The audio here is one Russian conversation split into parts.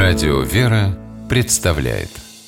Радио «Вера» представляет.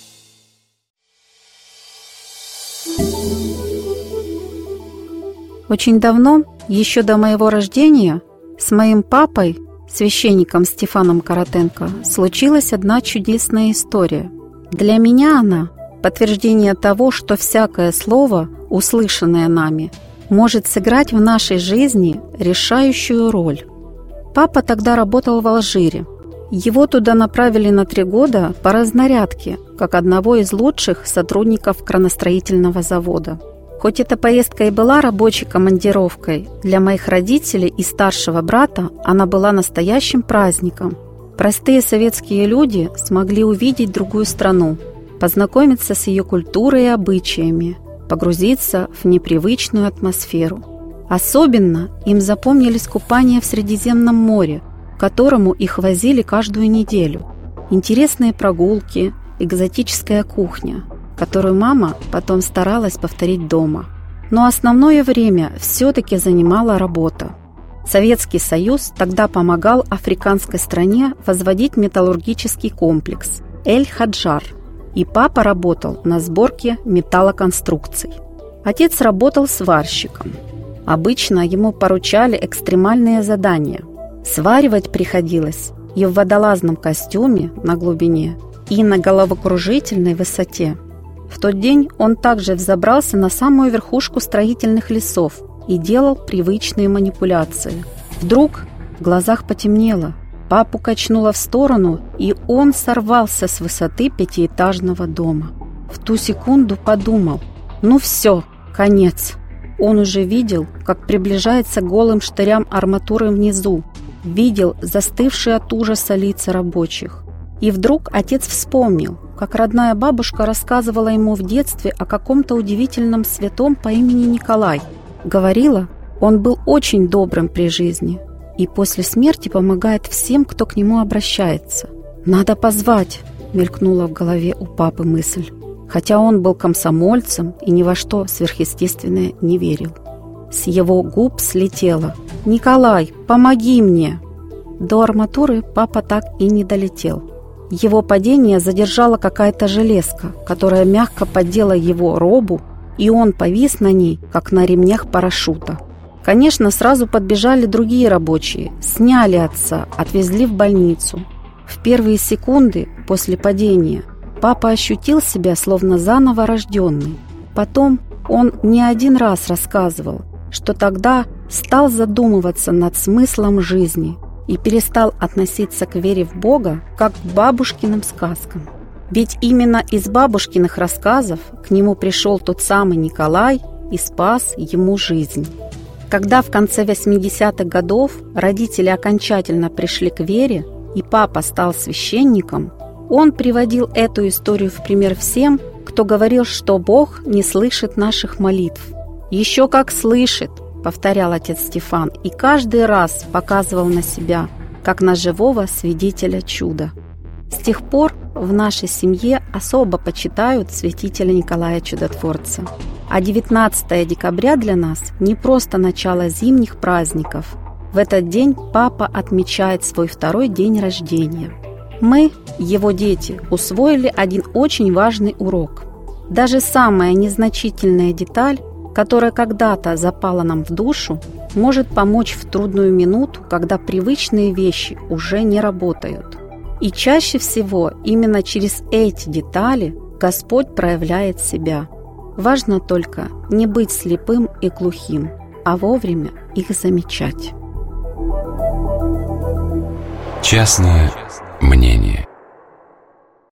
Очень давно, еще до моего рождения, с моим папой, священником Стефаном Коротенко, случилась одна чудесная история. Для меня она – подтверждение того, что всякое слово, услышанное нами, может сыграть в нашей жизни решающую роль. Папа тогда работал в Алжире. Его туда направили на 3 года по разнарядке, как одного из лучших сотрудников краностроительного завода. Хоть эта поездка и была рабочей командировкой, для моих родителей и старшего брата она была настоящим праздником. Простые советские люди смогли увидеть другую страну, познакомиться с ее культурой и обычаями, погрузиться в непривычную атмосферу. Особенно им запомнились купания в Средиземном море, к которому их возили каждую неделю, интересные прогулки, экзотическая кухня, которую мама потом старалась повторить дома. Но основное время все-таки занимала работа. Советский Союз тогда помогал африканской стране возводить металлургический комплекс Эль-Хаджар, и папа работал на сборке металлоконструкций. Отец работал сварщиком. Обычно ему поручали экстремальные задания. Сваривать приходилось и в водолазном костюме на глубине, и на головокружительной высоте. В тот день он также взобрался на самую верхушку строительных лесов и делал привычные манипуляции. Вдруг в глазах потемнело, папу качнуло в сторону, и он сорвался с высоты 5-этажного дома. В ту секунду подумал: ну все, конец. Он уже видел, как приближается к голым штырям арматуры внизу, видел застывшие от ужаса лица рабочих. И вдруг отец вспомнил, как родная бабушка рассказывала ему в детстве о каком-то удивительном святом по имени Николай. Говорила, он был очень добрым при жизни и после смерти помогает всем, кто к нему обращается. «Надо позвать», — мелькнула в голове у папы мысль, хотя он был комсомольцем и ни во что сверхъестественное не верил. С его губ слетело: «Николай, помоги мне!» До арматуры папа так и не долетел. Его падение задержала какая-то железка, которая мягко поддела его робу, и он повис на ней, как на ремнях парашюта. Конечно, сразу подбежали другие рабочие, сняли отца, отвезли в больницу. В первые секунды после падения папа ощутил себя словно заново рожденный. Потом он не один раз рассказывал, что тогда стал задумываться над смыслом жизни и перестал относиться к вере в Бога как к бабушкиным сказкам. Ведь именно из бабушкиных рассказов к нему пришел тот самый Николай и спас ему жизнь. Когда в конце 80-х годов родители окончательно пришли к вере и папа стал священником, он приводил эту историю в пример всем, кто говорил, что Бог не слышит наших молитв. «Еще как слышит», — повторял отец Стефан, и каждый раз показывал на себя, как на живого свидетеля чуда. С тех пор в нашей семье особо почитают святителя Николая Чудотворца. А 19 декабря для нас не просто начало зимних праздников. В этот день папа отмечает свой 2-й день рождения. Мы, его дети, усвоили один очень важный урок. Даже самая незначительная деталь, которая когда-то запала нам в душу, может помочь в трудную минуту, когда привычные вещи уже не работают. И чаще всего именно через эти детали Господь проявляет себя. Важно только не быть слепым и глухим, а вовремя их замечать. Частное мнение.